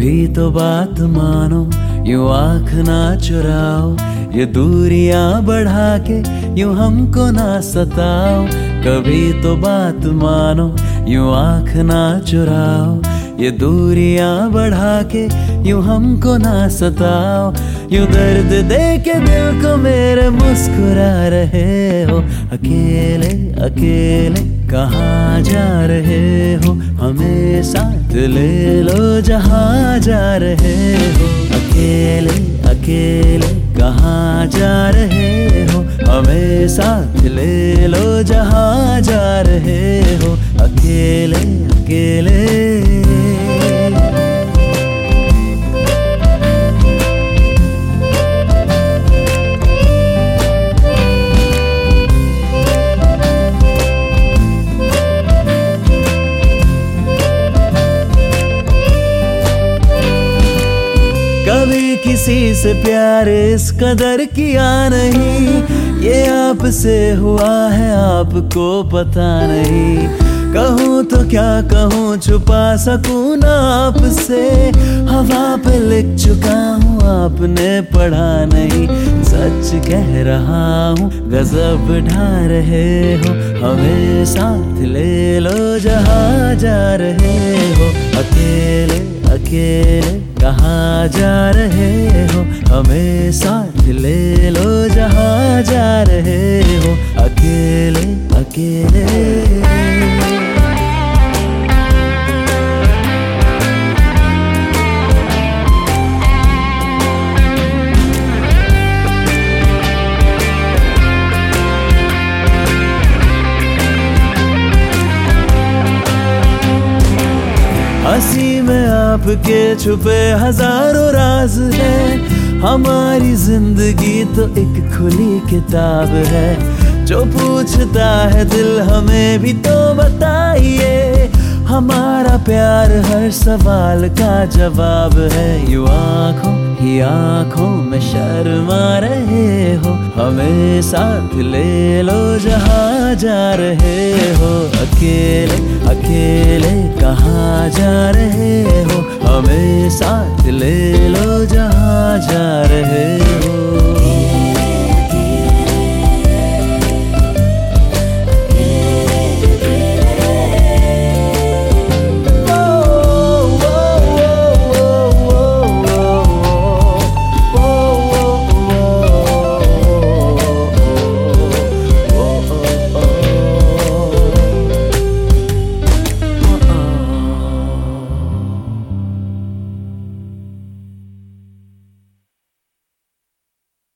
कभी तो बात मानो, यूं आँख ना चुराओ, ये दूरियां बढ़ा के यूं हमको ना सताओ। कभी तो बात मानो, यूं आँख ना चुराओ, ये दूरियां बढ़ा के यूं हमको ना सताओ। यूं दर्द दे के दिल को मेरे मुस्कुरा रहे हो, अकेले अकेले कहाँ जा रहे हो, हमें साथ ले लो जहाँ जा रहे हो। अकेले अकेले कहाँ जा रहे हो, हमें साथ ले लो जहाँ जा रहे हो। अकेले अकेले कभी किसी से प्यार इस कदर किया नहीं, ये आपसे हुआ है आपको पता नहीं। कहूँ तो क्या कहूँ, छुपा सकूँ ना आपसे, हवा पे लिख चुका हूँ आपने पढ़ा नहीं। सच कह रहा हूँ गजब ढा रहे हो, हमें साथ ले लो जहाँ जा रहे हो। अकेले अकेले कहाँ जा रहे हो, हमें साथ ले लो जहाँ जा रहे हो। अकेले अकेले हंसी में आपके छुपे हजारों राज है, हमारी जिंदगी तो एक खुली किताब है। जो पूछता है दिल हमें भी तो बताइए, हमारा प्यार हर सवाल का जवाब है। यूं आँखों ही आँखों में शर्मा रहे हो, हमें साथ ले लो जहाँ जा रहे हो। अकेले अकेले कहाँ जा रहे हो, हमें साथ ले लो जहाँ जा